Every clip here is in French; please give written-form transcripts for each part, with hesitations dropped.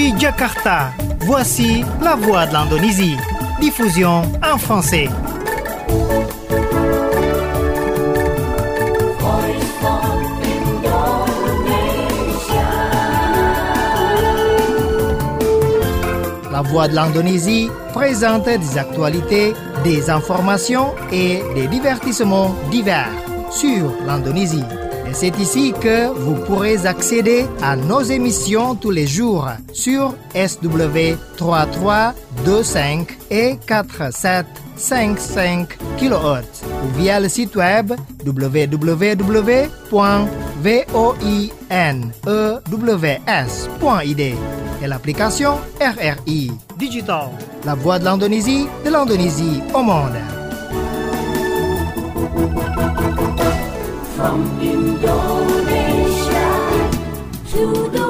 Depuis Jakarta, voici la voix de l'Indonésie. Diffusion en français. La voix de l'Indonésie présente des actualités, des informations et des divertissements divers sur l'Indonésie. Et c'est ici que vous pourrez accéder à nos émissions tous les jours sur SW 3325 et 4755 kHz ou via le site web www.voinews.id et l'application RRI Digital, la voix de l'Indonésie au monde. From Indonesia to the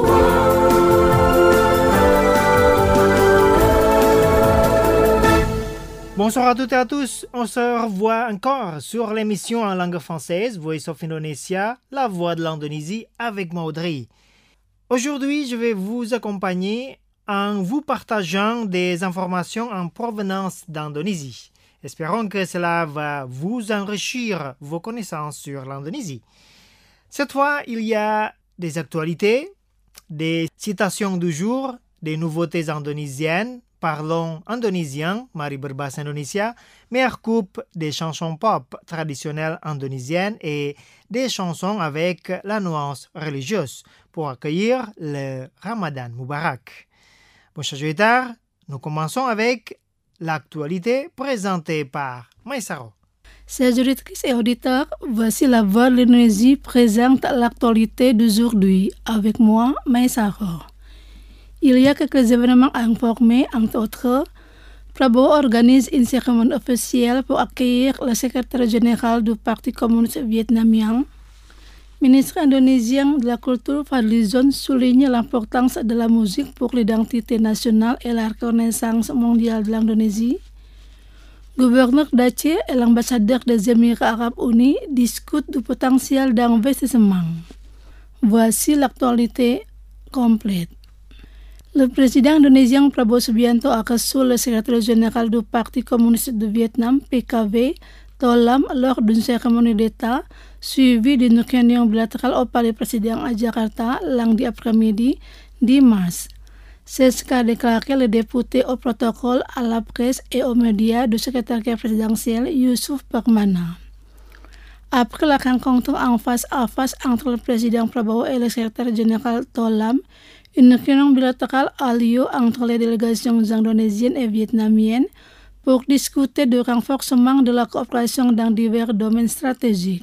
world. Bonsoir à toutes et à tous, on se revoit encore sur l'émission en langue française Voice of Indonesia, la voix de l'Indonésie avec moi Audrey. Aujourd'hui, je vais vous accompagner en vous partageant des informations en provenance d'Indonésie. Espérons que cela va vous enrichir vos connaissances sur l'Indonésie. Cette fois, il y a des actualités, des citations du jour, des nouveautés indonésiennes, parlons indonésien, mari berbahasa Indonesia, meilleure coupe des chansons pop traditionnelles indonésiennes et des chansons avec la nuance religieuse pour accueillir le Ramadan Mubarak. Bon, chers auditeurs, nous commençons avec l'actualité présentée par Maïsaro. Chers auditrices et auditeurs, voici la voix de l'Indonésie présente l'actualité d'aujourd'hui avec moi, Maïsaro. Il y a quelques événements à informer, entre autres. Prabowo organise une cérémonie officielle pour accueillir le secrétaire général du Parti communiste vietnamien. Ministre indonésien de la Culture Fadlizon souligne l'importance de la musique pour l'identité nationale et la reconnaissance mondiale de l'Indonésie. Gouverneur d'Aceh et l'ambassadeur des Émirats arabes unis discutent du potentiel d'investissement. Voici l'actualité complète. Le président indonésien Prabowo Subianto a reçu le secrétaire général du Parti communiste de Vietnam, PKV, Tolam, lors d'une cérémonie d'État suivie d'une réunion bilatérale au palais président à Jakarta lundi après-midi 10 mars. C'est ce qu'a déclaré le député au protocole à la presse et aux médias du secrétariat présidentiel Yusuf Permana. Après la rencontre en face à face entre le président Prabowo et le secrétaire général Tolam, une réunion bilatérale a lieu entre les délégations indonésiennes et vietnamiennes pour discuter du renforcement de la coopération dans divers domaines stratégiques.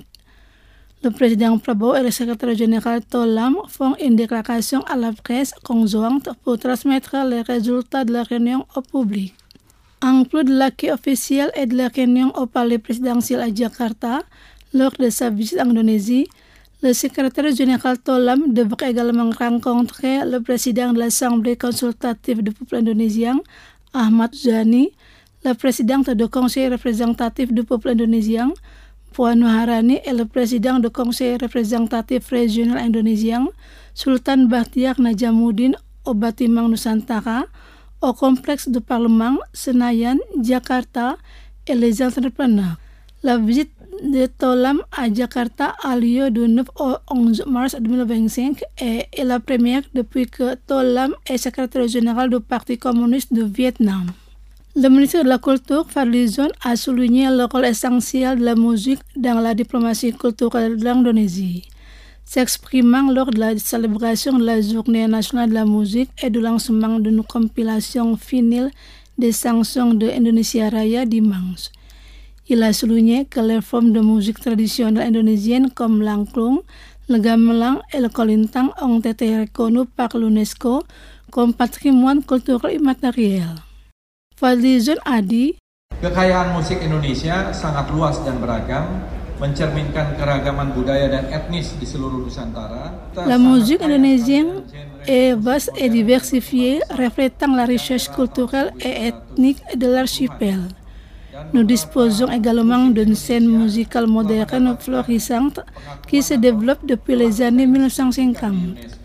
Le président Prabowo et le secrétaire général Tolam font une déclaration à la presse conjointe pour transmettre les résultats de la réunion au public. En plus de l'accueil officiel et de la réunion au palais présidentiel à Jakarta, lors de sa visite en Indonésie, le secrétaire général Tolam devrait également rencontrer le président de l'Assemblée consultative du peuple indonésien, Ahmad Zani, la présidente du Conseil représentatif du peuple indonésien, Puan Maharani, et le président du Conseil représentatif régional indonésien, Sultan Bahtiar Najamuddin, au bâtiment Nusantara, au complexe du Parlement, Senayan, Jakarta, et les entrepreneurs. La visite de Tolam à Jakarta a lieu du 9 au 11 mars 2025 et est la première depuis que Tolam est secrétaire général du Parti communiste du Vietnam. Le ministre de la Culture, Fadlizon, a souligné le rôle essentiel de la musique dans la diplomatie culturelle de l'Indonésie. S'exprimant lors de la célébration de la Journée nationale de la musique et du lancement d'une compilation vinyle des chansons de Indonesia Raya dimanche. Il a souligné que les formes de musique traditionnelle indonésienne comme l'angklung, le gamelan et le kolintang ont été reconnues par l'UNESCO comme patrimoine culturel immatériel. Fadlizon a dit, kekayaan musik Indonesia sangat luas dan beragam, mencerminkan keragaman budaya dan etnis di seluruh Nusantara. La musique indonésienne est vaste et diversifiée, reflétant la richesse culturelle et ethnique de l'archipel. Nous disposons également d'une scène musicale moderne florissante qui se développe depuis les années 1950.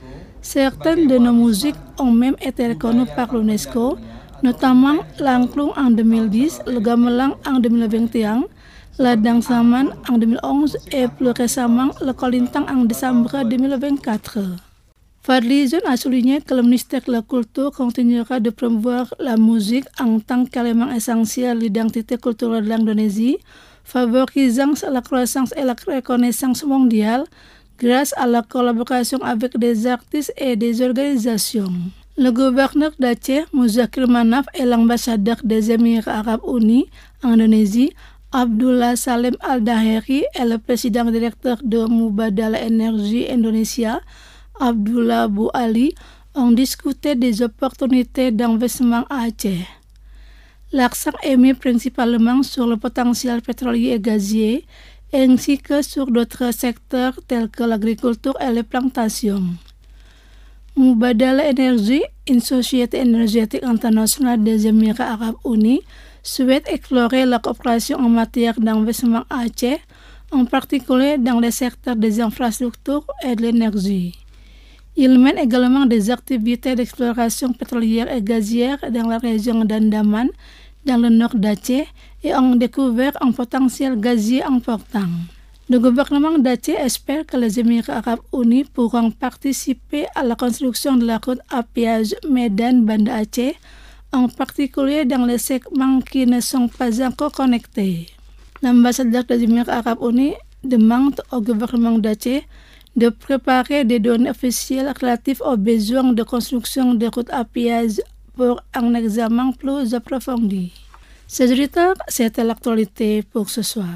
Certaines de nos musiques ont même été reconnues par l'UNESCO, notamment l'angklung en 2010, le gamelan en 2021, la dansaman en 2011 et plus récemment le kolintang en décembre 2024. Fadlizon a souligné que le ministère de la Culture continuera de promouvoir la musique en tant qu'élément essentiel de l'identité culturelle de l'Indonésie, favorisant la croissance et la reconnaissance mondiale grâce à la collaboration avec des artistes et des organisations. Le gouverneur d'Aceh, Muzakir Manaf, et l'ambassadeur des Émirats Arabes Unis en Indonésie, Abdullah Salim Al-Daheri, et le président directeur de Mubadala Energy Indonesia, Abdullah Bou Ali, ont discuté des opportunités d'investissement à Aceh. L'accent est mis principalement sur le potentiel pétrolier et gazier, ainsi que sur d'autres secteurs tels que l'agriculture et les plantations. Mubadala Energy, une société énergétique internationale des Émirats Arabes Unis, souhaite explorer la coopération en matière d'investissement à Aceh, en particulier dans les secteurs des infrastructures et de l'énergie. Il mène également des activités d'exploration pétrolière et gazière dans la région d'Andaman, dans le nord d'Aceh, et ont découvert un potentiel gazier important. Le gouvernement d'Aceh espère que les Émirats Arabes Unis pourront participer à la construction de la route à péage Medan-Banda Aceh, en particulier dans les segments qui ne sont pas encore connectés. L'ambassadeur des Émirats Arabes Unis demande au gouvernement d'Aceh de préparer des données officielles relatives aux besoins de construction de routes à péage pour un examen plus approfondi. Chers auditeurs, c'était l'actualité pour ce soir.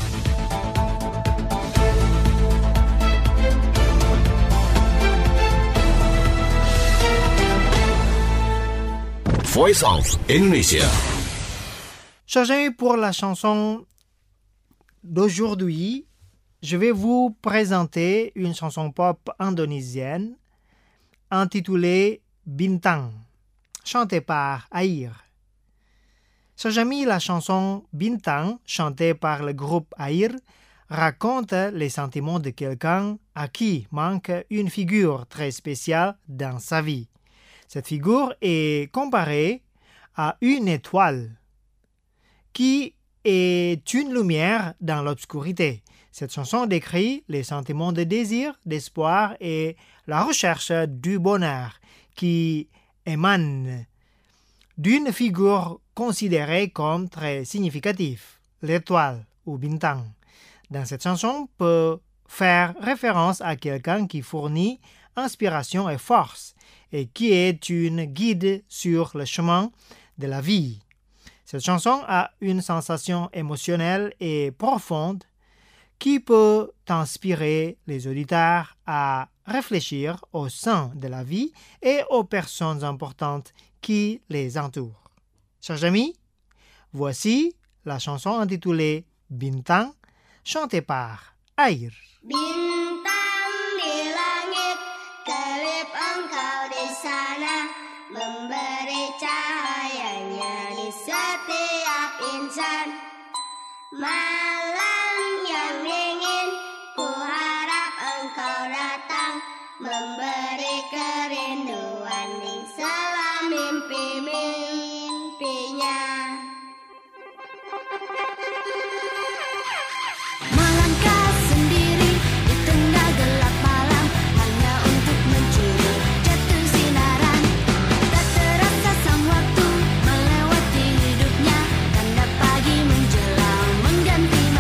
Voice of Indonesia. Chers amis, pour la chanson d'aujourd'hui, je vais vous présenter une chanson pop indonésienne intitulée Bintang, chantée par Air. Chers amis, la chanson Bintang, chantée par le groupe Air, raconte les sentiments de quelqu'un à qui manque une figure très spéciale dans sa vie. Cette figure est comparée à une étoile qui est une lumière dans l'obscurité. Cette chanson décrit les sentiments de désir, d'espoir et la recherche du bonheur qui émanent d'une figure considérée comme très significative, l'étoile ou bintang. Dans cette chanson, peut faire référence à quelqu'un qui fournit inspiration et force et qui est une guide sur le chemin de la vie. Cette chanson a une sensation émotionnelle et profonde qui peut inspirer les auditeurs à réfléchir au sein de la vie et aux personnes importantes qui les entourent. Chers amis, voici la chanson intitulée Bintang, chantée par Air. Bintang di langit, kelip engkau di sana, memberi cahayanya di setiap insan. Malam yang dingin, ku harap engkau datang, memberi kerinduan di sela mimpi-mimpinya. Melangkah sendiri di tengah gelap malam, hanya untuk mencuri jatuh sinaran. Tak terasa sang waktu melewati hidupnya, tanda pagi menjelang mengganti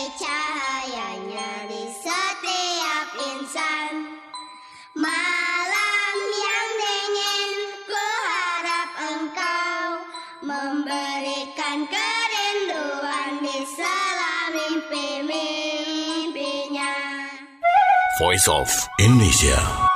cahayanya di setiap insan. Malam yang dingin, ku harap engkau memberikan kerinduan di sela mimpi-mimpinya. Voice of Indonesia.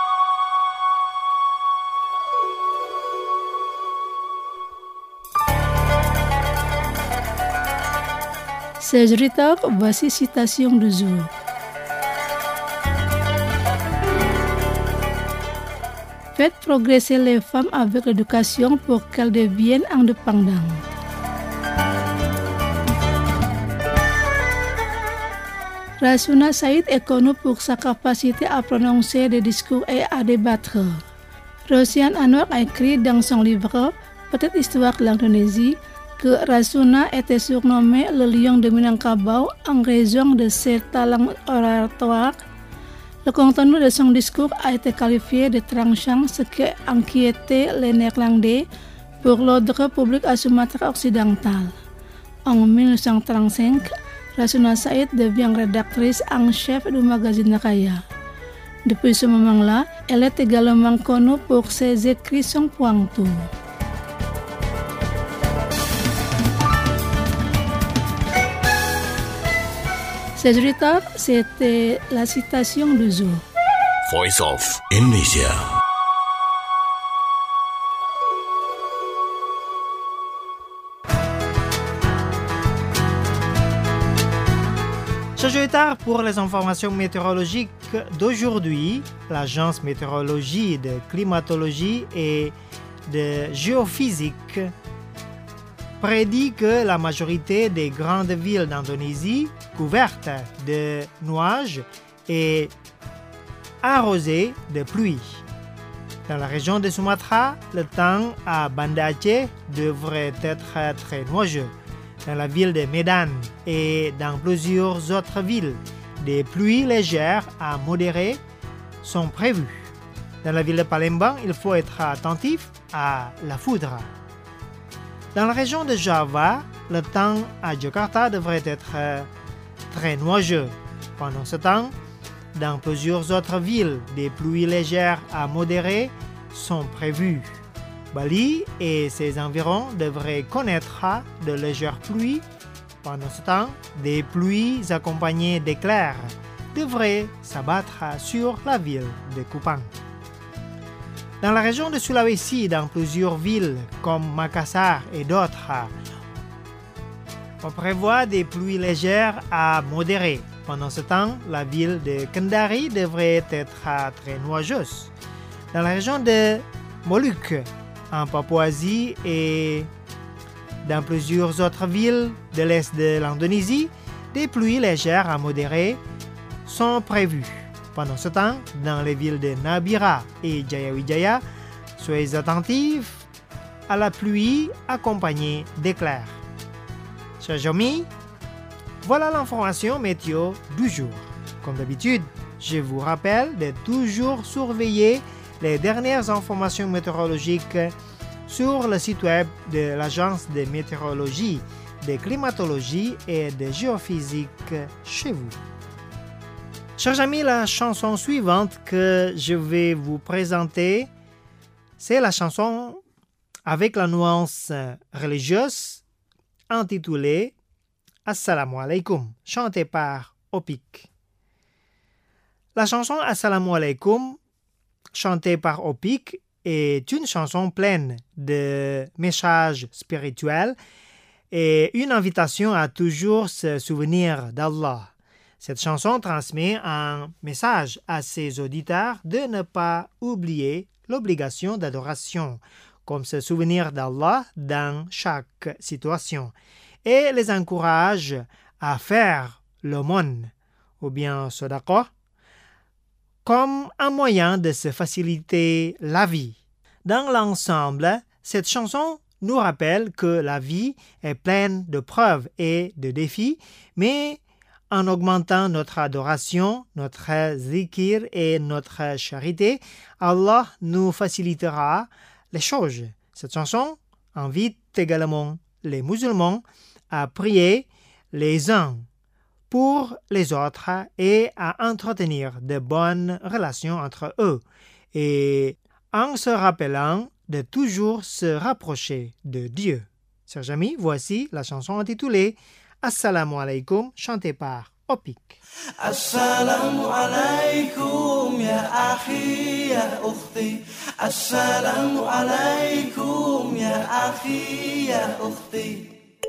Sageri Talk, voici citation du jour. Faites progresser les femmes avec l'éducation pour qu'elles deviennent indépendantes. Rasuna Saïd est connu pour sa capacité à prononcer des discours et à débattre. Rosian Anwar a écrit dans son livre Petite histoire de l'Indonésie que Rasuna était surnommé le lion de Minangkabau en raison de ses talents oratoires. Le contenu de son discours a été qualifié de tranchant, ce qui inquiétait les Néerlandais pour l'ordre public à Sumatra occidental. En 1935, Rasuna Saïd devient rédactrice en chef du magazine Raya. Depuis ce moment-là, elle est également connue pour ses écrits sans pointu. Sageri Talk, c'était la citation du jour. Voice of Indonesia. Sageri Talk pour les informations météorologiques d'aujourd'hui. L'Agence météorologie de climatologie et de géophysique prédit que la majorité des grandes villes d'Indonésie, couvertes de nuages et arrosées de pluie. Dans la région de Sumatra, le temps à Banda Aceh devrait être très nuageux. Dans la ville de Medan et dans plusieurs autres villes, des pluies légères à modérées sont prévues. Dans la ville de Palembang, il faut être attentif à la foudre. Dans la région de Java, le temps à Jakarta devrait être très nuageux. Pendant ce temps, dans plusieurs autres villes, des pluies légères à modérées sont prévues. Bali et ses environs devraient connaître de légères pluies. Pendant ce temps, des pluies accompagnées d'éclairs devraient s'abattre sur la ville de Kupang. Dans la région de Sulawesi, dans plusieurs villes comme Makassar et d'autres, on prévoit des pluies légères à modérées. Pendant ce temps, la ville de Kendari devrait être très nuageuse. Dans la région de Moluques, en Papouasie et dans plusieurs autres villes de l'est de l'Indonésie, des pluies légères à modérées sont prévues. Pendant ce temps, dans les villes de Nabira et Jayawijaya, soyez attentifs à la pluie accompagnée d'éclairs. Chers amis, voilà l'information météo du jour. Comme d'habitude, je vous rappelle de toujours surveiller les dernières informations météorologiques sur le site web de l'Agence de météorologie, de climatologie et de géophysique chez vous. Chers amis, la chanson suivante que je vais vous présenter, c'est la chanson avec la nuance religieuse intitulée Assalamu alaikum, chantée par Opik. La chanson Assalamu alaikum, chantée par Opik, est une chanson pleine de messages spirituels et une invitation à toujours se souvenir d'Allah. Cette chanson transmet un message à ses auditeurs de ne pas oublier l'obligation d'adoration, comme se souvenir d'Allah dans chaque situation, et les encourage à faire l'aumône, ou bien sadaqa, comme un moyen de se faciliter la vie. Dans l'ensemble, cette chanson nous rappelle que la vie est pleine de preuves et de défis, mais en augmentant notre adoration, notre zikir et notre charité, Allah nous facilitera les choses. Cette chanson invite également les musulmans à prier les uns pour les autres et à entretenir de bonnes relations entre eux, et en se rappelant de toujours se rapprocher de Dieu. Chers amis, voici la chanson intitulée Assalamu alaikum, chantée par Opik. Assalamu alaikum ya akhi ya ukhti. Assalamu alaikum ya akhi ya ukhti.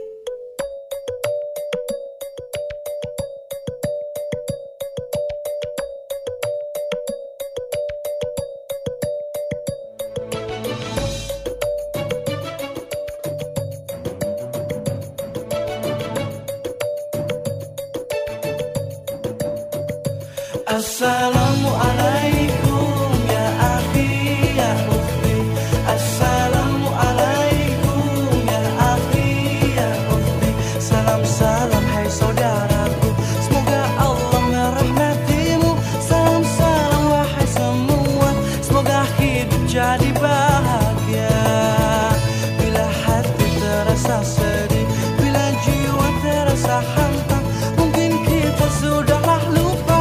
Assalamu alaikum ya akhi ya ukhti. Assalamu alaikum ya akhi ya ukhti. Salam salam hai saudaraku, semoga Allah merahmatimu. Salam salam wahai semua, semoga hidup jadi bahagia. Bila hati terasa sedih, bila jiwa terasa hampa, mungkin kita sudahlah lupa.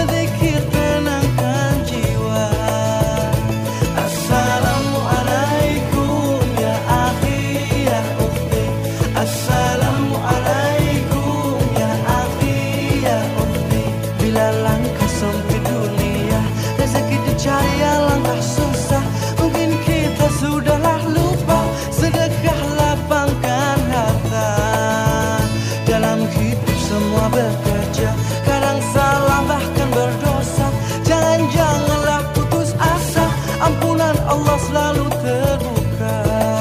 Bekerja, kadang salah bahkan berdosa. Jangan-janganlah putus asa, ampunan Allah selalu terbuka.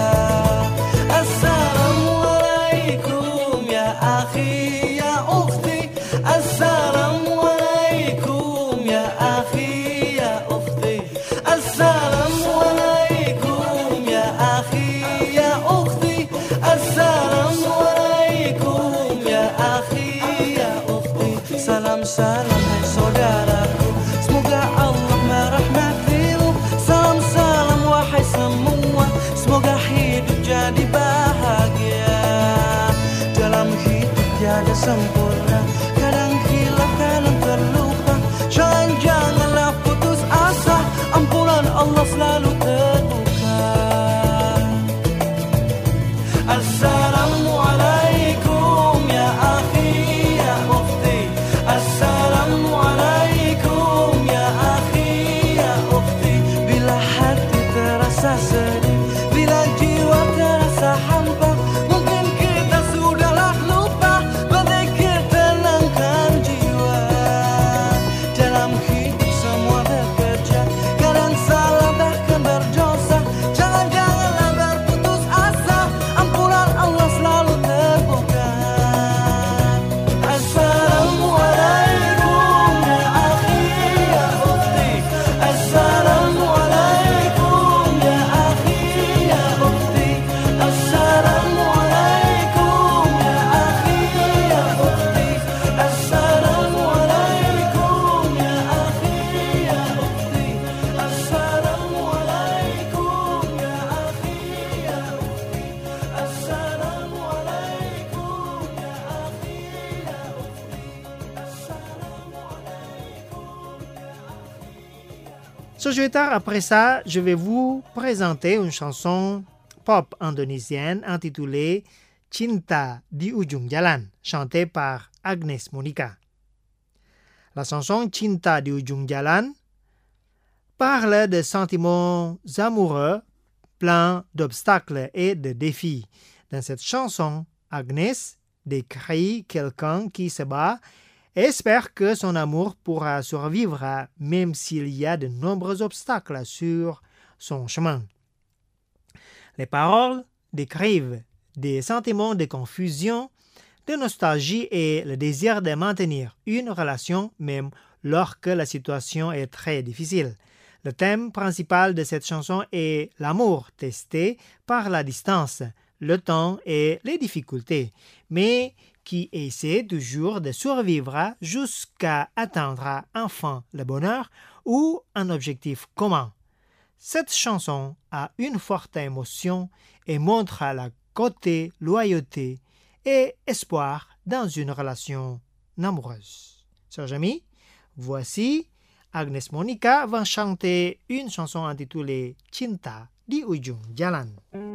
Assalamualaikum ya akhi ya ukhti. Assalamualaikum ya akhi ya ukhti. Assalamualaikum ya akhi ya ukhti. Assalamualaikum ya akhi. Salam salam hai saudaraku, semoga Allah merahmatimu. Salam salam wahai semua, semoga hidup jadi bahagia. Dalam hidup tiada sempurna, kadang hilaf kadang terlupa. Jangan-janganlah putus asa, ampunan Allah selalu terbuka. Assalamualaikum ya akhi ya ukhti. Assalamualaikum ya akhi ya ukhti. Bila hati terasa sedih, bila jiwa terasa hampa, mungkin kita sudahlah lupa. Berzikir tenangkan jiwa. Dalam hidup semua bekerja, kadang salah bahkan berdosa. Jangan-janganlah berputus asa, ampunan Allah selalu terbuka. Assalamualaikum ya akhi ya ukhti. Assalamualaikum ya akhi ya ukhti. Assalamualaikum ya akhi ya ukhti. Assalamualaikum ya akhi ya ukhti. Assalamualaikum ya akhi ya ukhti. Assalamualaikum ya akhi ya ukhti. Après ça, je vais vous présenter une chanson pop indonésienne intitulée Cinta di Ujung Jalan, chantée par Agnes Monica. La chanson Cinta di Ujung Jalan parle de sentiments amoureux pleins d'obstacles et de défis. Dans cette chanson, Agnes décrit quelqu'un qui se bat et espère que son amour pourra survivre même s'il y a de nombreux obstacles sur son chemin. Les paroles décrivent des sentiments de confusion, de nostalgie et le désir de maintenir une relation même lorsque la situation est très difficile. Le thème principal de cette chanson est l'amour testé par la distance, le temps et les difficultés, mais qui essaie toujours de survivre jusqu'à atteindre enfin le bonheur ou un objectif commun. Cette chanson a une forte émotion et montre la côté loyauté et espoir dans une relation amoureuse. Chers amis, voici Agnes Monica va chanter une chanson intitulée Cinta di Ujung Jalan.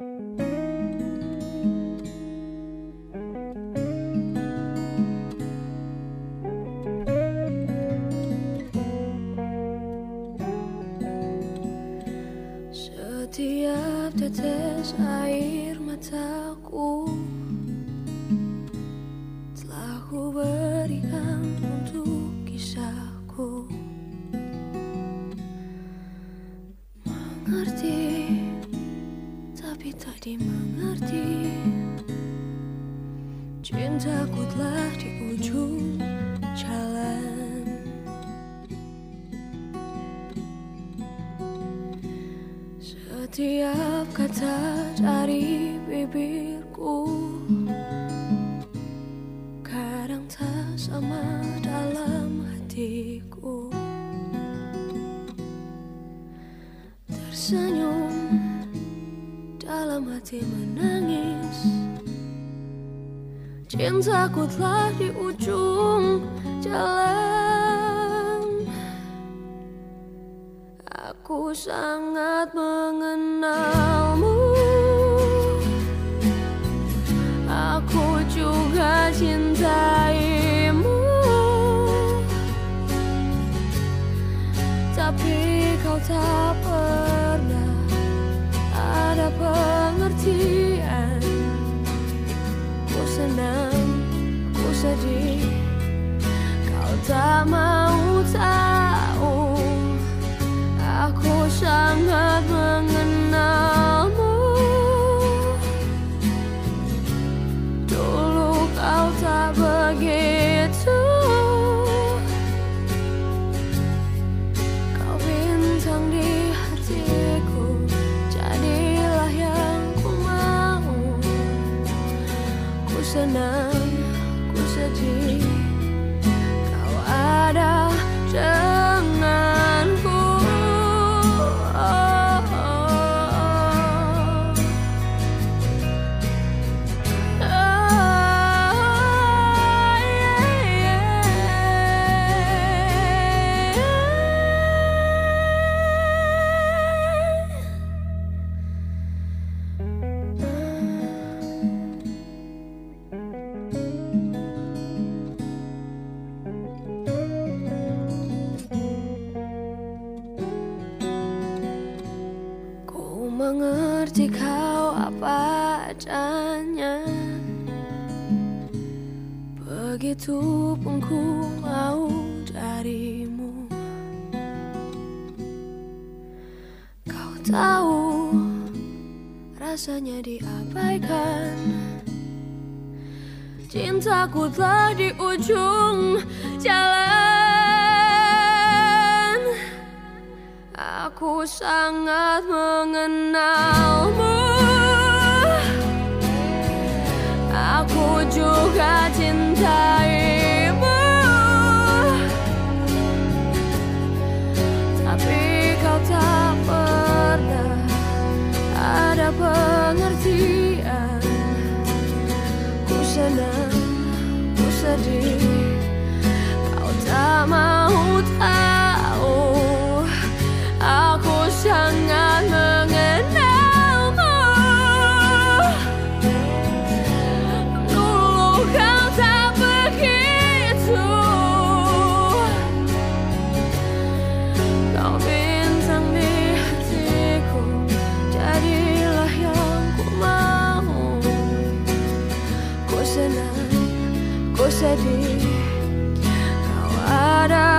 Setiap tetes air mataku telah ku berikan untuk kisahku. Mengerti, tapi tak dimengerti. Cintaku telah di ujung jalan. Setiap kata dari bibirku kadang tak sama dalam hatiku. Tersenyum, dalam hati menangis. Cintaku telah di ujung jalan. Aku sangat mengenalmu. Aku juga cintaimu. Tapi kau tak pernah ada pengertian. Ku senang, ku sedih, kau tak mau tahu. Aku sangat mengenalmu. Dulu kau tak begitu. Kau bintang di hatiku, jadilah yang ku mau. Ku senang, ku sedih, kau ada denganku. Mengerti kau apa adanya, begitu pun ku mau darimu. Kau tahu rasanya diabaikan. Cintaku telah di ujung jalan. Aku sangat mengenalmu. Aku juga cintaimu. Tapi kau tak pernah ada pengertian. Ku senang, ku sedih, kau tak mau tahu. Aku sangat mengenalmu. Dulu kau tak begitu. Kau bintang di hatiku, jadilah yang ku mau. Ku senang, ku sedih, kau ada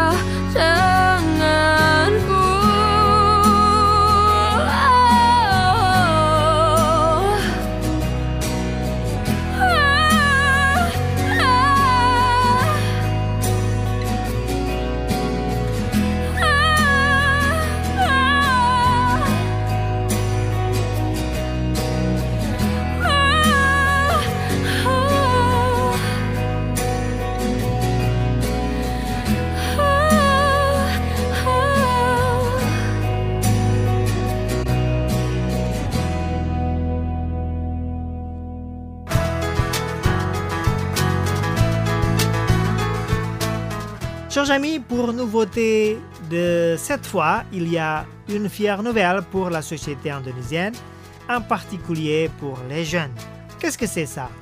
Chers amis, pour nouveauté de cette fois, il y a une fière nouvelle pour la société indonésienne, en particulier pour les jeunes. Qu'est-ce que c'est ça?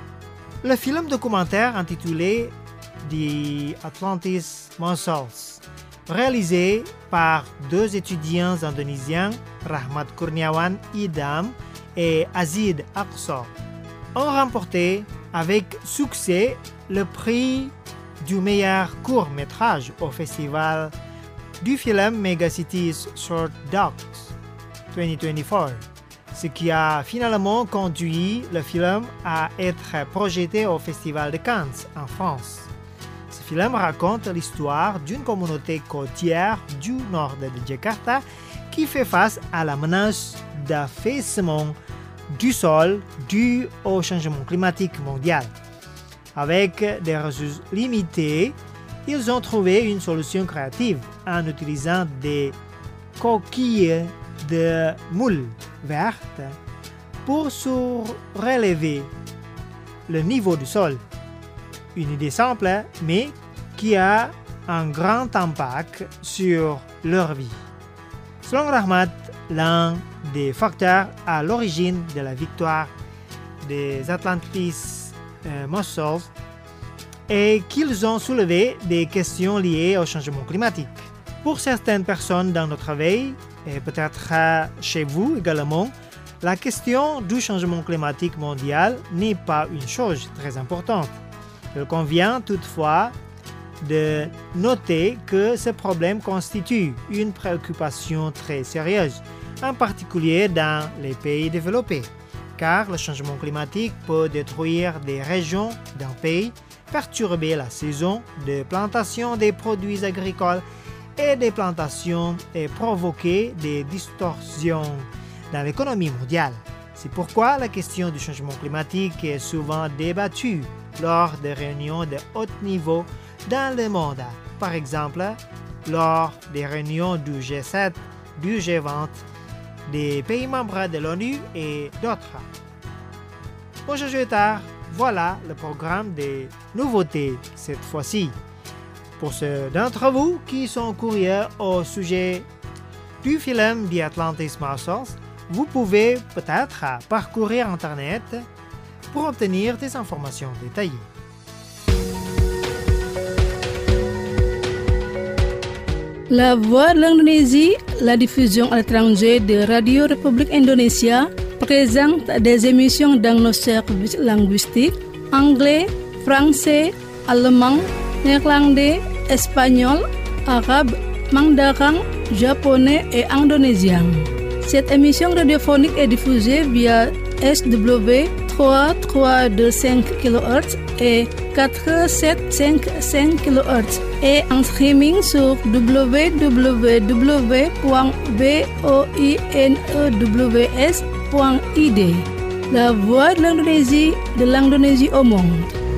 Le film documentaire intitulé The Atlantis Muscles, réalisé par deux étudiants indonésiens, Rahmat Kurniawan Idam et Azid Aqsa, ont remporté avec succès le prix du meilleur court-métrage au festival du film Megacities Short Docs 2024, ce qui a finalement conduit le film à être projeté au Festival de Cannes en France. Ce film raconte l'histoire d'une communauté côtière du nord de Jakarta qui fait face à la menace d'affaissement du sol dû au changement climatique mondial. Avec des ressources limitées, ils ont trouvé une solution créative en utilisant des coquilles de moules vertes pour surélever le niveau du sol. Une idée simple, mais qui a un grand impact sur leur vie. Selon Rahmat, l'un des facteurs à l'origine de la victoire des Atlantis Muscles est qu'ils ont soulevé des questions liées au changement climatique. Pour certaines personnes dans notre veille, et peut-être chez vous également, la question du changement climatique mondial n'est pas une chose très importante. Il convient toutefois de noter que ce problème constitue une préoccupation très sérieuse, en particulier dans les pays développés, car le changement climatique peut détruire des régions d'un pays, perturber la saison de plantation des produits agricoles et des plantations et provoquer des distorsions dans l'économie mondiale. C'est pourquoi la question du changement climatique est souvent débattue lors des réunions de haut niveau dans le monde, par exemple lors des réunions du G7, du G20, des pays membres de l'ONU et d'autres. Bonjour, voilà le programme des nouveautés cette fois-ci. Pour ceux d'entre vous qui sont curieux au sujet du film The Atlantis Muscles, vous pouvez peut-être parcourir Internet pour obtenir des informations détaillées. La Voix de l'Indonésie, la diffusion à l'étranger de Radio République Indonésia, présente des émissions dans nos services linguistiques anglais, français, allemand, néerlandais, espagnol, arabe, mandarin, japonais et indonésien. Cette émission radiophonique est diffusée via SW 3325 kHz et 4755 kHz et en streaming sur www.voinews.id. La Voix de l'Indonésie au monde.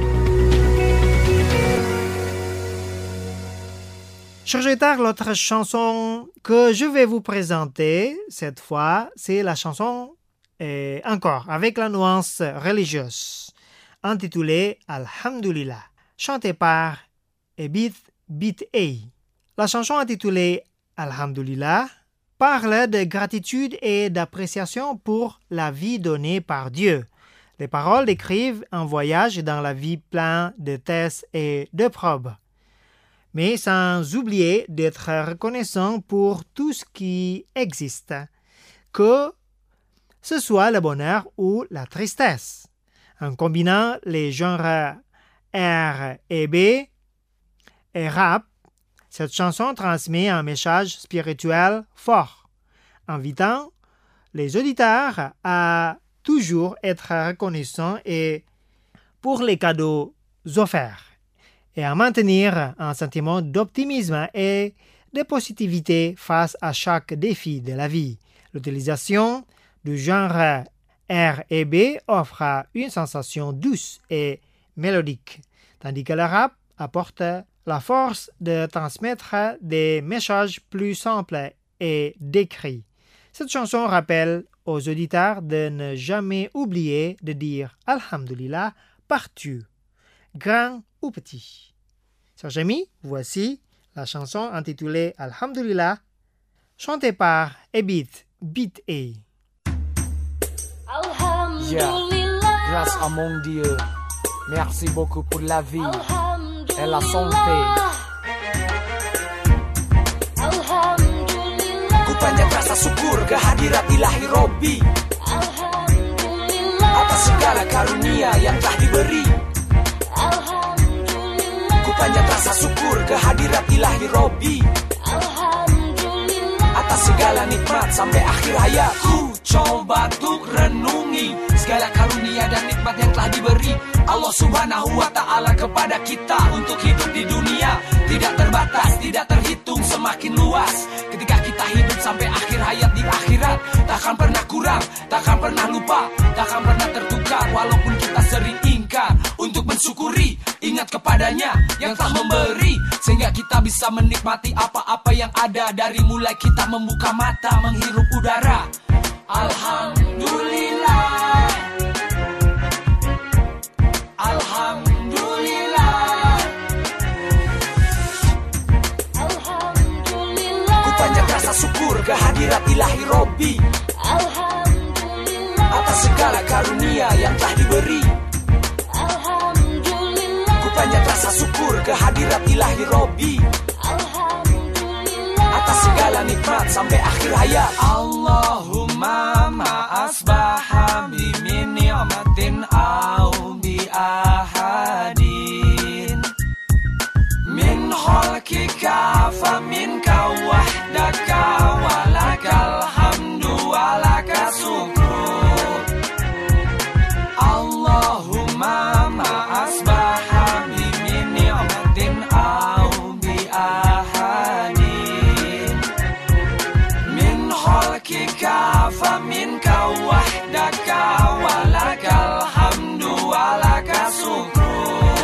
Chers auditeurs, l'autre chanson que je vais vous présenter cette fois, c'est la chanson encore avec la nuance religieuse, intitulée Alhamdulillah, chantée par Ebith Bit-A. La chanson intitulée Alhamdulillah parle de gratitude et d'appréciation pour la vie donnée par Dieu. Les paroles décrivent un voyage dans la vie plein de tests et d'épreuves, mais sans oublier d'être reconnaissant pour tout ce qui existe, que ce soit le bonheur ou la tristesse. En combinant les genres R et B et rap, cette chanson transmet un message spirituel fort, invitant les auditeurs à toujours être reconnaissants et pour les cadeaux offerts, et à maintenir un sentiment d'optimisme et de positivité face à chaque défi de la vie. L'utilisation du genre R et B offre une sensation douce et mélodique, tandis que le rap apporte la force de transmettre des messages plus simples et décrits. Cette chanson rappelle aux auditeurs de ne jamais oublier de dire Alhamdulillah partout, grand ou petit. Chers amis, voici la chanson intitulée Alhamdulillah, chantée par Ebith Beat A. Alhamdulillah. Grâce à mon Dieu, merci beaucoup pour la vie et la santé. Alhamdulillah. Ku panjat rasa syukur kehadirat ilahi Robbi Alhamdulillah. atas segala karunia yang telah diberi. Alhamdulillah. Ku panjat rasa syukur kehadirat ilahi Robbi Alhamdulillah. atas segala nikmat sampai akhir hayat. Ku coba untuk renungi segala karunia dan nikmat yang telah diberi Allah Subhanahu wa Ta'ala kepada kita untuk hidup di dunia. Tidak terbatas, tidak terhitung, semakin luas. Ketika kita hidup sampai akhir hayat di akhirat, takkan pernah kurang, takkan pernah lupa, takkan pernah tertukar. Walaupun kita sering ingkar untuk mensyukuri, ingat kepadanya yang telah memberi, sehingga kita bisa menikmati apa-apa yang ada. Dari mulai kita membuka mata, menghirup udara. Alhamdulillah, Alhamdulillah, Alhamdulillah. ku panjat rasa syukur kehadirat ilahi Robbi Alhamdulillah. atas segala karunia yang telah diberi. Alhamdulillah. Ku panjat rasa syukur kehadirat ilahi Robbi Alhamdulillah. atas segala nikmat sampai akhir hayat. Allahumma ma'asbaha bimin ni'matin au bi ahadin min khalqika faminka wahdaka walakal hamdu walaka syukru. Allahumma ma'asbaha bimin ni'matin au bi ahadin min khalqika faminka wahdaka walakal hamdu walaka syukru.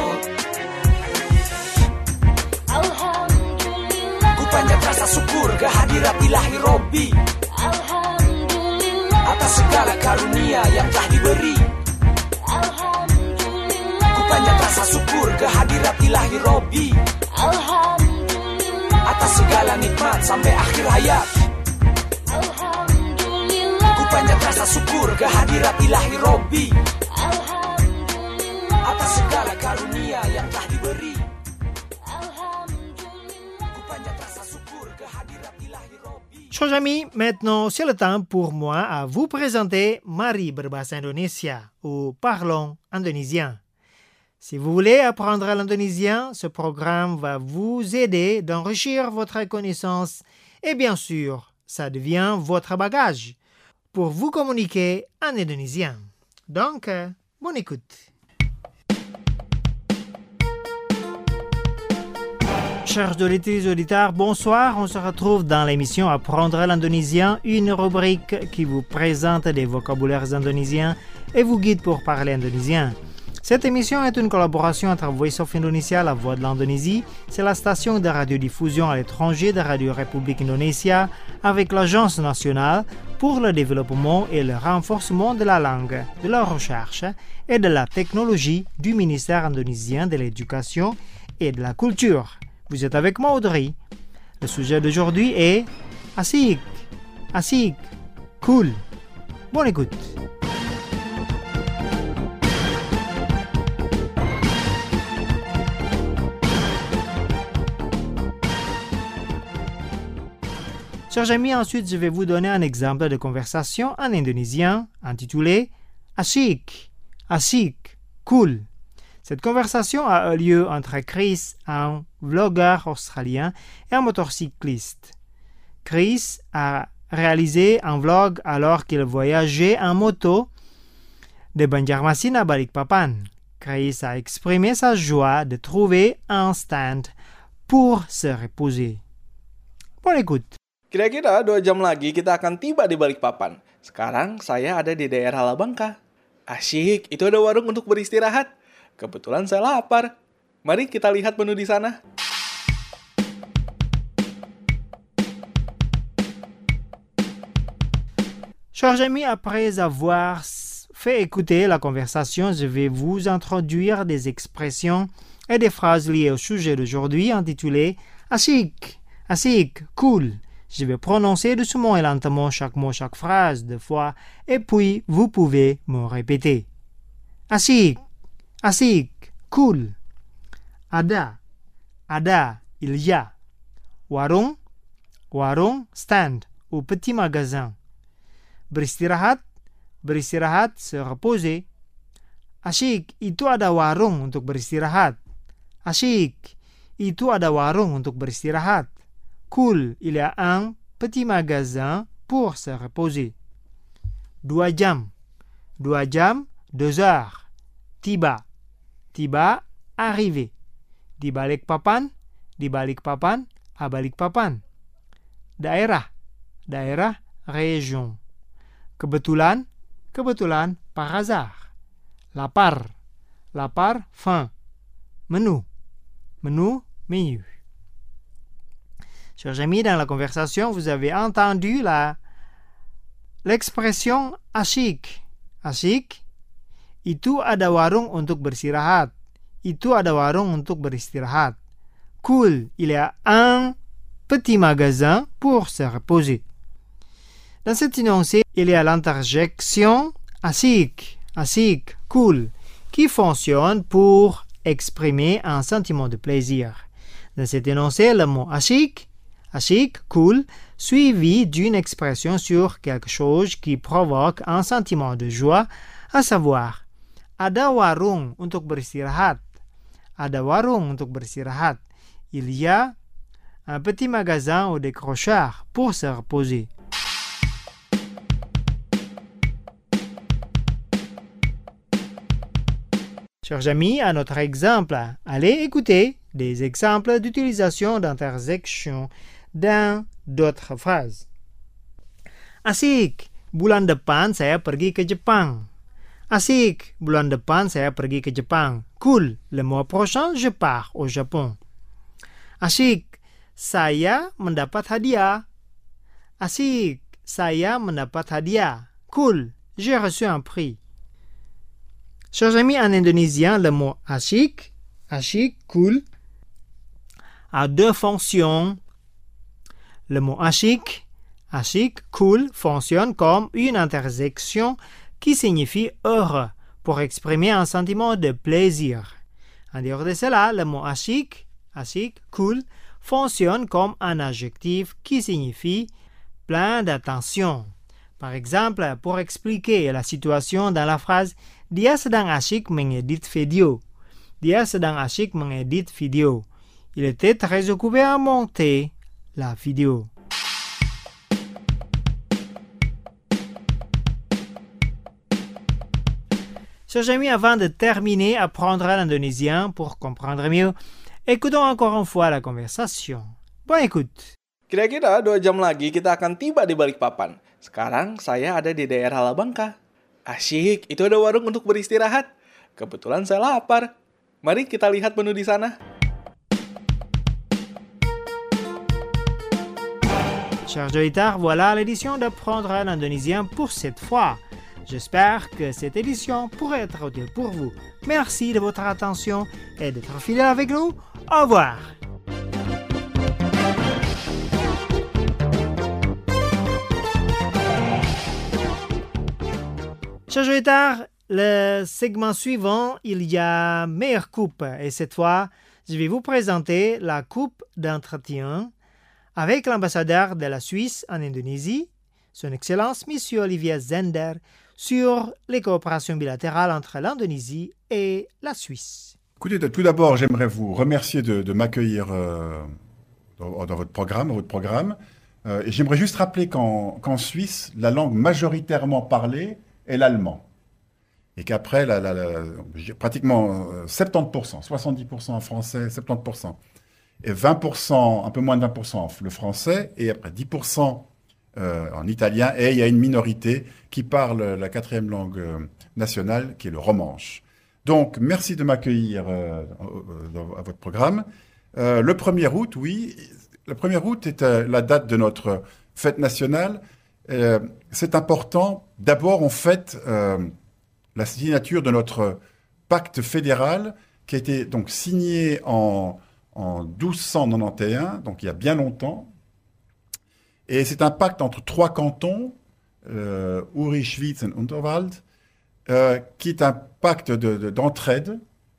Alhamdulillah. Ku panjat rasa syukur kehadirat ilahi Robbi Alhamdulillah. atas segala karunia yang telah diberi. Alhamdulillah. Ku panjat rasa syukur kehadirat ilahi Robbi Alhamdulillah. atas segala nikmat sampai akhir hayat. Alhamdulillah. Ku panjat rasa syukur kehadirat ilahi Robbi Alhamdulillah. atas segala karunia yang telah diberi. Alhamdulillah. Ku panjat rasa syukur kehadirat ilahi Robbi. Chers amis, maintenant c'est le temps pour moi à vous présenter Mari berbahasa Indonesia ou Parlons indonésien. Si vous voulez apprendre l'indonésien, ce programme va vous aider d'enrichir votre connaissance et bien sûr, ça devient votre bagage pour vous communiquer en indonésien. Donc, bonne écoute. Chers auditrices et auditeurs, bonsoir. On se retrouve dans l'émission Apprendre l'indonésien, une rubrique qui vous présente des vocabulaires indonésiens et vous guide pour parler indonésien. Cette émission est une collaboration entre Voice of Indonesia, la voix de l'Indonésie, c'est la station de radiodiffusion à l'étranger de Radio République Indonésia, avec l'Agence nationale pour le développement et le renforcement de la langue, de la recherche et de la technologie du ministère indonésien de l'Éducation et de la Culture. Vous êtes avec moi, Audrey. Le sujet d'aujourd'hui est Asik, Asik, cool. Bonne écoute. Chers amis, ensuite je vais vous donner un exemple de conversation en indonésien intitulé Asik, Asik, cool. Cette conversation a eu lieu entre Chris, un vlogueur australien, et un motocycliste. Chris a réalisé un vlog alors qu'il voyageait en moto de Banjarmasin à Balikpapan. Chris a exprimé sa joie de trouver un stand pour se reposer. Bonne écoute. Kira-kira 2 jam lagi kita akan tiba di Balikpapan. Sekarang saya ada di daerah Labangka. Asyik, itu ada warung untuk beristirahat. Kebetulan saya lapar. Mari kita lihat menu di sana. Chers amis, après avoir fait écouter la conversation, je vais vous introduire des expressions et des phrases liées au sujet d'aujourd'hui intitulé Ashik, Ashik, cool. Je vais prononcer doucement et lentement chaque mot, chaque phrase 2 fois, et puis vous pouvez me répéter. Ashik, Ashik, cool. Ada, ada, il y a. Warung, warung, stand, ou petit magasin. Beristirahat, beristirahat, se reposer. Ashik, itu ada warung untuk beristirahat. Ashik, itu ada warung untuk beristirahat. Cool, il y a un petit magasin pour se reposer. 2 jam, 2 jam, 2 heures. Tiba, tiba, arrivé. Di balik papan, a balik papan. Daerah, daerah, région. Kebetulan, kebetulan, par hasard. Lapar, lapar, faim. Menu, menu, menu. Chers amis, dans la conversation, vous avez entendu l'expression asyik. Asyik, itu ada warung untuk bersirahat. Itu ada warung untuk beristirahat. Cool, il y a un petit magasin pour se reposer. Dans cet énoncé, il y a l'interjection asyik, asyik, cool, qui fonctionne pour exprimer un sentiment de plaisir. Dans cet énoncé, le mot asyik, asyik, cool, suivi d'une expression sur quelque chose qui provoque un sentiment de joie, à savoir, ada warung untuk beristirahat. Ada warung untuk beristirahat. Il y a un petit magasin au décrocheur pour se reposer. Chers amis, à notre exemple, allez écouter des exemples d'utilisation d'interjection dans d'autres phrases. Asik, bulan depan saya pergi ke Jepang. Asik, bulan depan saya pergi ke Jepang. Cool, le mois prochain je pars au Japon. Asik, saya mendapat hadiah. Asik, saya mendapat hadiah. Cool, j'ai reçu un prix. Chers amis, en indonésien, le mot asyik, asyik, cool, a 2 fonctions. Le mot asyik, cool, fonctionne comme une interjection qui signifie heureux pour exprimer un sentiment de plaisir. En dehors de cela, le mot asyik, cool, fonctionne comme un adjectif qui signifie plein d'attention. Par exemple, pour expliquer la situation dans la phrase dia sedang asyik mengedit video. Dia sedang asyik mengedit video. Il était très occupé à monter la vidéo. Chers amis, avant de terminer, apprendre l'indonésien pour comprendre mieux, écoutons encore une fois la conversation. Bonne écoute. Kira-kira 2 jam lagi kita akan tiba di Balikpapan. Sekarang saya ada di daerah Labangka. Asyik, itu ada warung untuk beristirahat. Kebetulan saya lapar. Mari kita lihat menu di sana. Chers auditeurs, voilà l'édition d'apprendre l'indonésien pour cette fois. J'espère que cette édition pourrait être utile pour vous. Merci de votre attention et d'être fidèle avec nous. Au revoir. Chers auditeurs, le segment suivant, il y a meilleure coupe. Et cette fois, je vais vous présenter la coupe d'entretien avec l'ambassadeur de la Suisse en Indonésie, Son Excellence M. Olivier Zender, sur les coopérations bilatérales entre l'Indonésie et la Suisse. Écoutez, tout d'abord, j'aimerais vous remercier de m'accueillir dans votre programme. Et j'aimerais juste rappeler qu'en Suisse, la langue majoritairement parlée est l'allemand. Et qu'après, pratiquement 70%, 70% en français, 70%. Et 20%, un peu moins de 20% le français, et après 10% en italien, et il y a une minorité qui parle la 4e langue nationale, qui est le romanche. Donc, merci de m'accueillir à votre programme. Le 1er août, oui, le 1er août est la date de notre fête nationale. C'est important. D'abord, on fête la signature de notre pacte fédéral qui a été donc signé en 1291, donc il y a bien longtemps. Et c'est un pacte entre 3 cantons, Uri, Schwyz et Unterwald, qui est un pacte d'entraide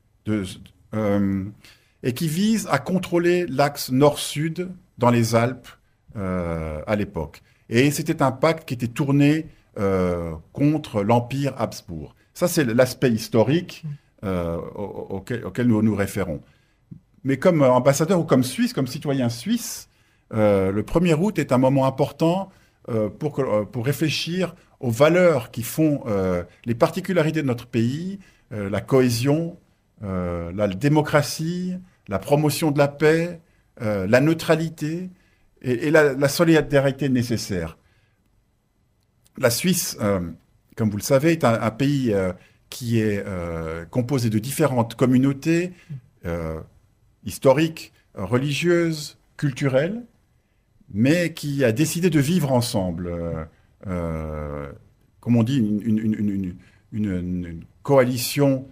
et qui vise à contrôler l'axe nord-sud dans les Alpes à l'époque. Et c'était un pacte qui était tourné contre l'Empire Habsbourg. Ça, c'est l'aspect historique auquel nous nous référons. Mais comme ambassadeur ou comme Suisse, comme citoyen suisse, le 1er août est un moment important pour réfléchir aux valeurs qui font les particularités de notre pays, la cohésion, la démocratie, la promotion de la paix, la neutralité et la solidarité nécessaire. La Suisse, comme vous le savez, est un pays qui est composé de différentes communautés historiques, religieuses, culturelles, mais qui a décidé de vivre ensemble. Comme on dit, une coalition,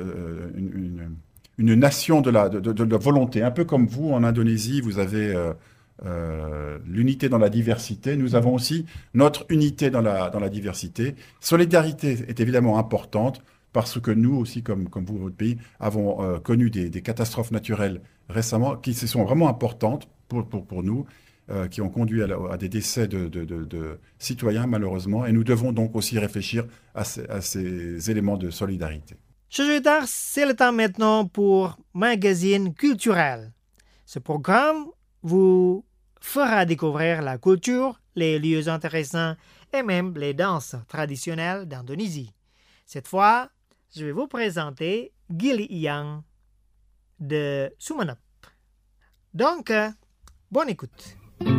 une nation de la volonté. Un peu comme vous, en Indonésie, vous avez l'unité dans la diversité. Nous avons aussi notre unité dans la diversité. Solidarité est évidemment importante parce que nous aussi, comme vous, votre pays, avons connu des catastrophes naturelles récemment qui sont vraiment importantes pour nous, qui ont conduit à des décès de citoyens, malheureusement. Et nous devons donc aussi réfléchir à ces éléments de solidarité. Chers auditeurs, c'est le temps maintenant pour Magazine culturel. Ce programme vous fera découvrir la culture, les lieux intéressants et même les danses traditionnelles d'Indonésie. Cette fois, je vais vous présenter Gili Iyang de Sumeneb. Donc, bonne écoute.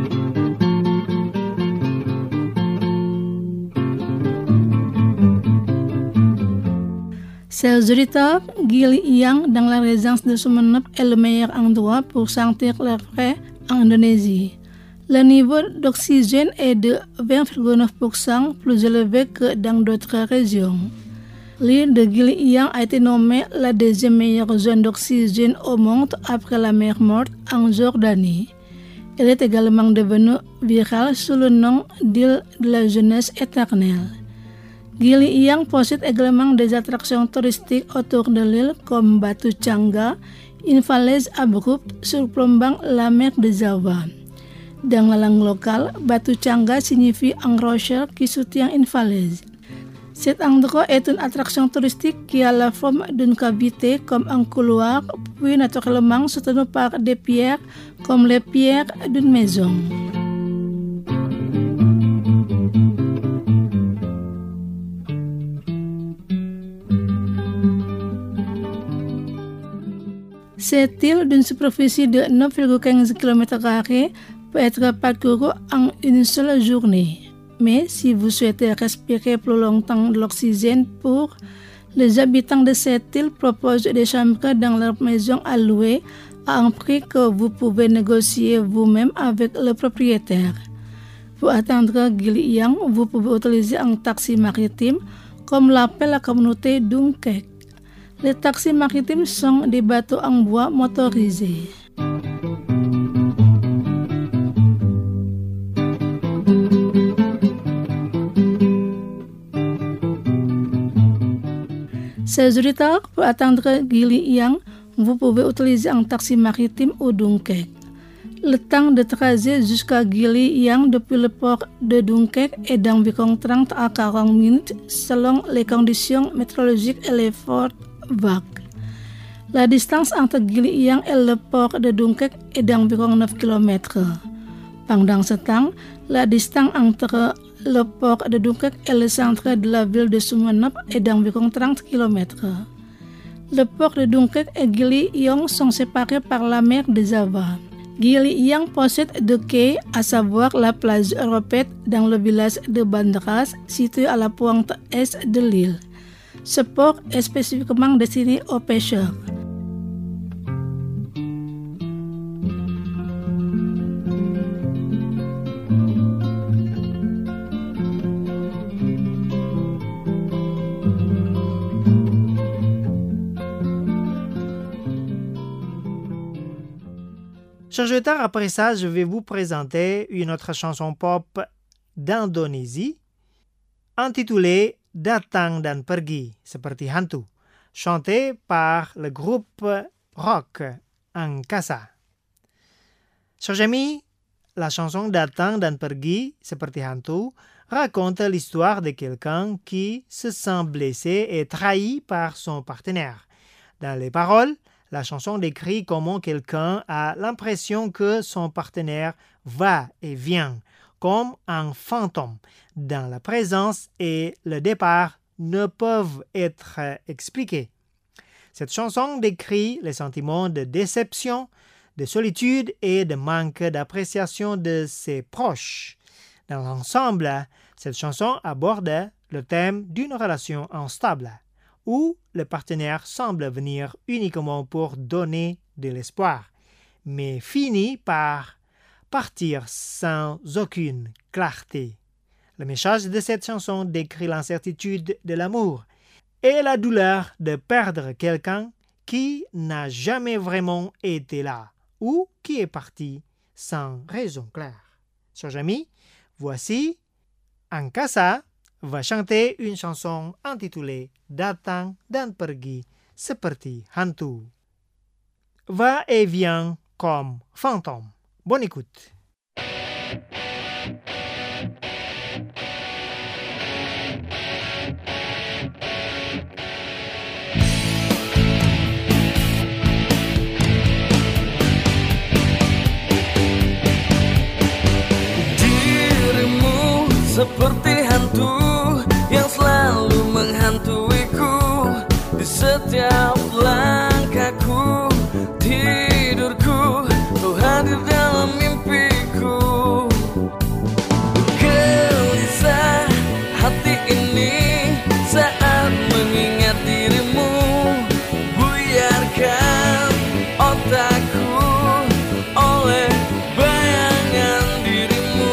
Chers auditeurs, Gili Iyang dans la résidence de Sumeneb est le meilleur endroit pour sentir l'air frais en Indonésie. Le niveau d'oxygène est de 20,9% plus élevé que dans d'autres régions. L'île de Gili Iyang a été nommée la deuxième meilleure zone d'oxygène au monde après la mer Morte en Jordanie. Elle est également devenue virale sous le nom d'île de la jeunesse éternelle. Gili Iyang possède également des attractions touristiques autour de l'île comme Batu Cangga, une falaise abrupte surplombant la mer de Java. Dans la langue locale, Batu Cangga signifie un rocher qui soutient une falaise. Cet endroit est une attraction touristique qui a la forme d'une cavité comme un couloir, puis naturellement soutenu par des pierres comme les pierres d'une maison. Cette île d'une superficie de 9,15 km² peut être parcourue en une seule journée. Mais si vous souhaitez respirer plus longtemps de l'oxygène pur, les habitants de cette île proposent des chambres dans leur maison à louer à un prix que vous pouvez négocier vous-même avec le propriétaire. Pour atteindre Gili Iyang, vous pouvez utiliser un taxi maritime comme l'appelle la communauté Dungkek. Les taxis maritimes sont des bateaux en bois motorisés. Chers auditeurs, pour atteindre Gili Iyang, vous pouvez utiliser un taxi maritime ou Dungkek. Le temps de trajet jusqu'à Gili Iyang depuis le port de Dungkek est d'environ 30 à 40 minutes selon les conditions météorologiques et les fortes vagues. La distance entre Gili Iyang et le port de Dungkek est d'environ 9 km. Pendant ce temps, la distance entre le port de Dungkek et le centre de la ville de Sumeneb est d'environ 30 km. Le port de Dungkek et Gili Iyang sont séparés par la mer de Java. Gili Iyang possède 2 quais, à savoir la plage européenne dans le village de Banderas, situé à la pointe est de l'île. Ce port est spécifiquement destiné aux pêcheurs. Chers auditeurs, après ça, je vais vous présenter une autre chanson pop d'Indonésie intitulée Datang dan Pergi, seperti hantu, chantée par le groupe rock Angkasa. Chers amis, la chanson Datang dan Pergi, seperti hantu, raconte l'histoire de quelqu'un qui se sent blessé et trahi par son partenaire. Dans les paroles, la chanson décrit comment quelqu'un a l'impression que son partenaire va et vient, comme un fantôme, dont la présence et le départ ne peuvent être expliqués. Cette chanson décrit les sentiments de déception, de solitude et de manque d'appréciation de ses proches. Dans l'ensemble, cette chanson aborde le thème d'une relation instable, où le partenaire semble venir uniquement pour donner de l'espoir, mais finit par partir sans aucune clarté. Le message de cette chanson décrit l'incertitude de l'amour et la douleur de perdre quelqu'un qui n'a jamais vraiment été là ou qui est parti sans raison claire. Chers amis, voici Angkasa va chanter une chanson intitulée Datang dan Pergi seperti hantu. Va et vient comme fantôme. Bonne écoute. Dirimu seperti hantu yang selalu menghantuiku di setiap langkahku, tidurku, kau hadir dalam mimpiku. Gelisah hati ini saat mengingat dirimu, buyarkan otakku oleh bayangan dirimu.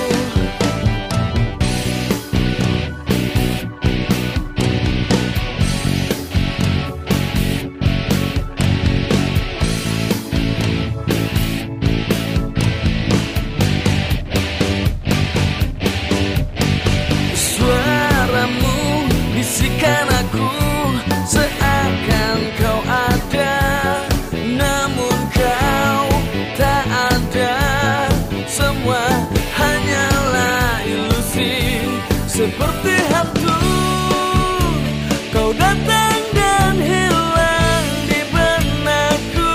Suaramu bisikan aku seakan kau ada, namun kau tak ada. Semua hanyalah ilusi, seperti hantu. Kau datang dan hilang di benakku,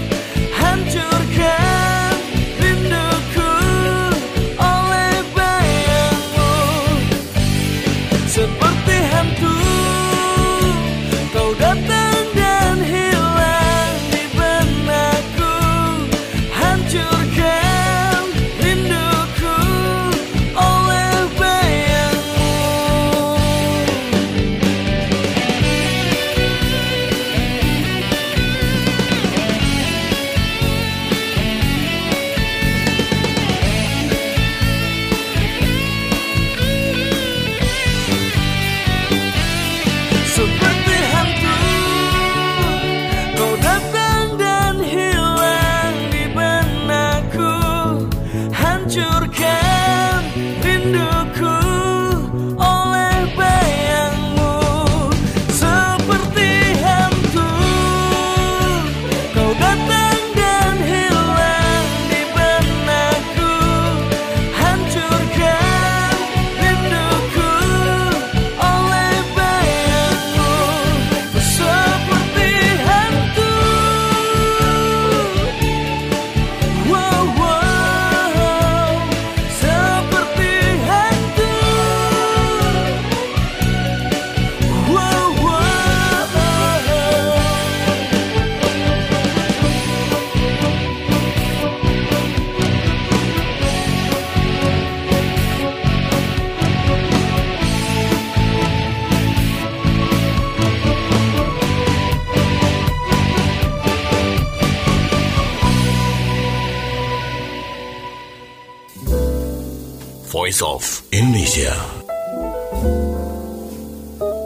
hancurkan rinduku oleh bayangmu. Seperti hantu, kau datang dan hilang di benakku, hancurkan rinduku oleh bayangmu. Seperti hantu, kau datang dan hilang di benakku, hancurkan rinduku oleh bayangmu. Seperti hantu, kau datang dan hilang di benakku, hancurkan rinduku oleh bayangmu. Seperti hantu, wow, wow. Seperti hantu, wow, wow. Voice of Indonesia.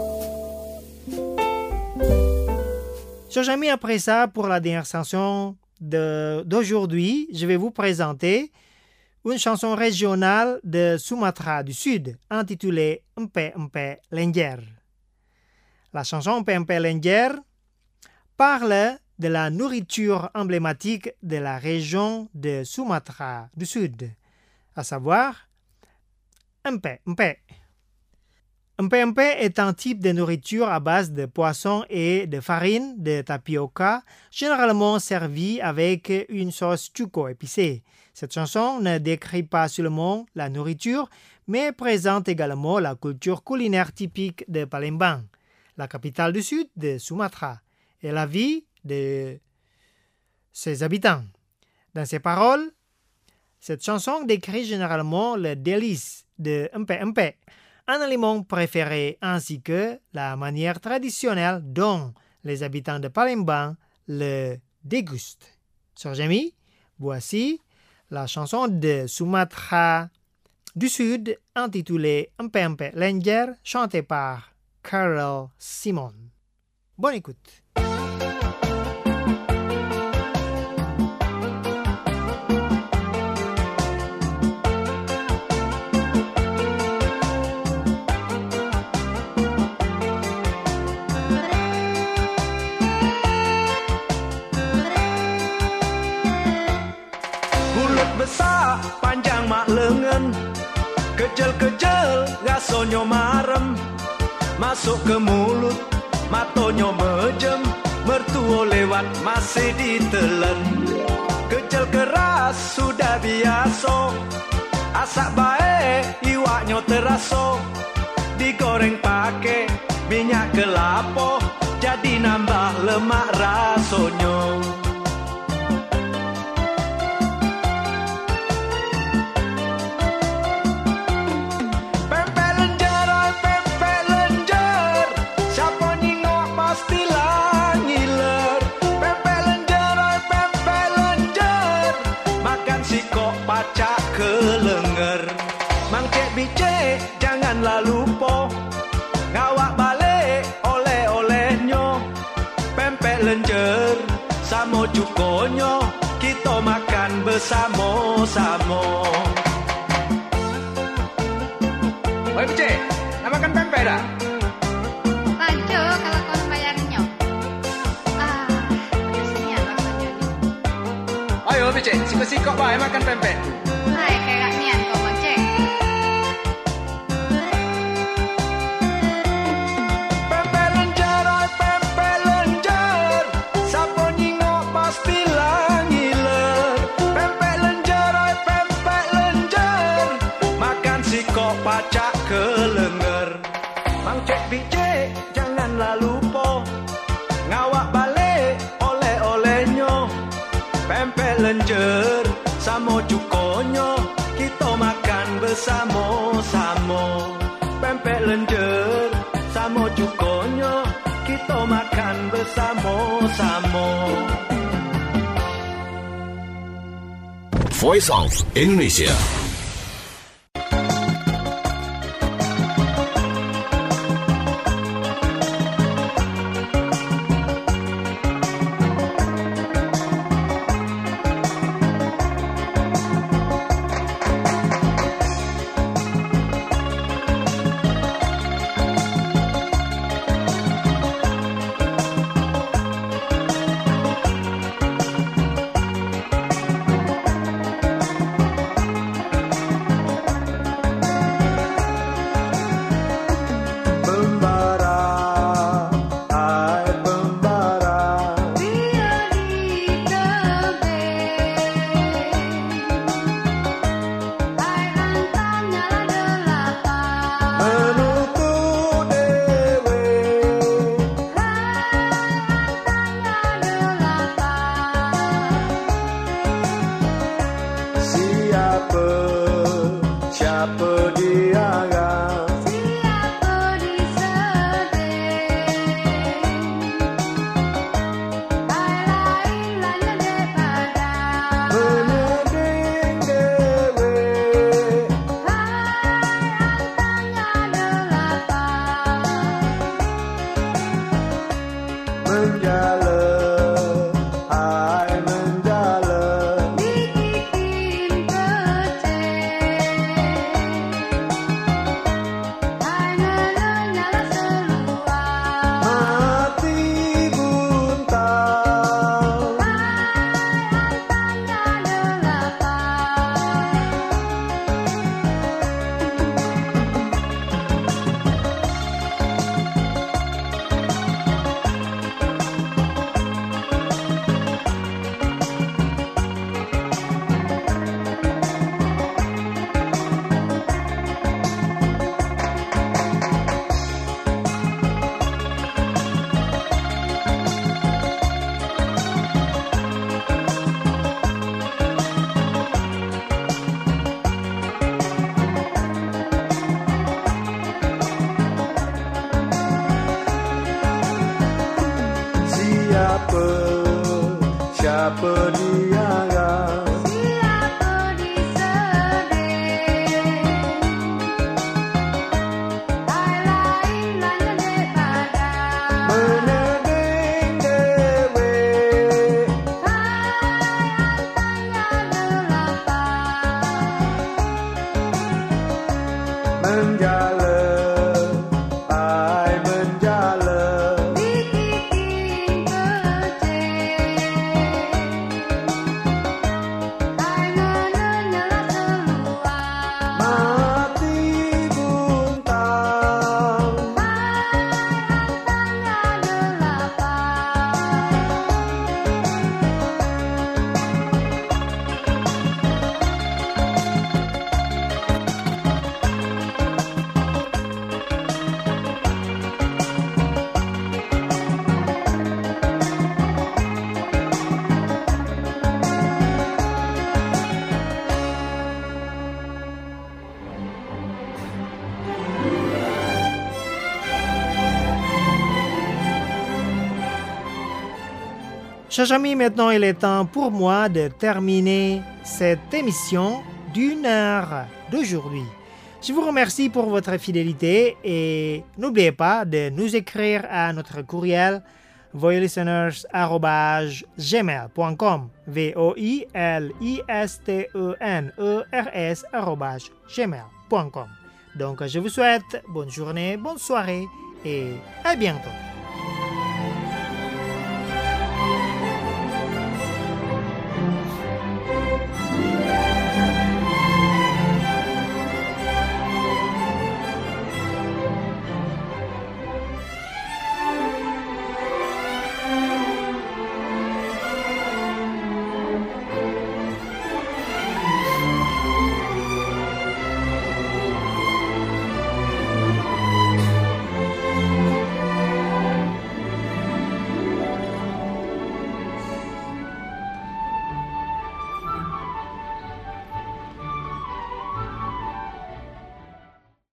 Chers amis, après ça, pour la dernière chanson d'aujourd'hui, je vais vous présenter une chanson régionale de Sumatra du Sud intitulée Empe Empe Lenjer. La chanson Empe Empe Lenjer parle de la nourriture emblématique de la région de Sumatra du Sud, à savoir Empe Empe. Empe Empe est un type de nourriture à base de poisson et de farine de tapioca, généralement servi avec une sauce chuco épicée. Cette chanson ne décrit pas seulement la nourriture, mais présente également la culture culinaire typique de Palembang, la capitale du sud de Sumatra, et la vie de ses habitants. Dans ses paroles, cette chanson décrit généralement le délice de Empe Empe, un aliment préféré ainsi que la manière traditionnelle dont les habitants de Palembang le dégustent. Chers amis, voici la chanson de Sumatra du Sud intitulée Empe Empe Lenjer, chantée par Carol Simon. Bonne écoute. Besar panjang mak lengan, kejel-kejel rasonyo marem, masuk ke mulut matonyo mejem, mertuo lewat masih ditelen. Kejel keras sudah biasa, asak baik iwaknyo teraso, digoreng pakai minyak kelapa, jadi nambah lemak rasonyo. Janganlah lupa ngawak balik oleh-olehnya, pempek lenjer sama cukonyo, kita makan bersama-sama. Oi Becek, nak makan pempek dah? Lanjut kalau kau bayarnya. Pedasnya rasanya ni. Ayo Becek, sikok-sikok baik makan pempek. Hai, kayak nian kau Becek. Pacak kelenger, Mang Cek Bicek janganlah lupa ngawak balik oleh-olehnya, pempek lenjer sama cukonyo, kita makan bersama-sama. Pempek lenjer sama cukonyo, kita makan bersama-sama. Voice of Indonesia. Menjala, hai menjala. berniaga. Chers amis, maintenant il est temps pour moi de terminer cette émission d'1 heure d'aujourd'hui. Je vous remercie pour votre fidélité et n'oubliez pas de nous écrire à notre courriel voilisteners@gmail.com voilisteners@gmail.com. Donc je vous souhaite bonne journée, bonne soirée et à bientôt.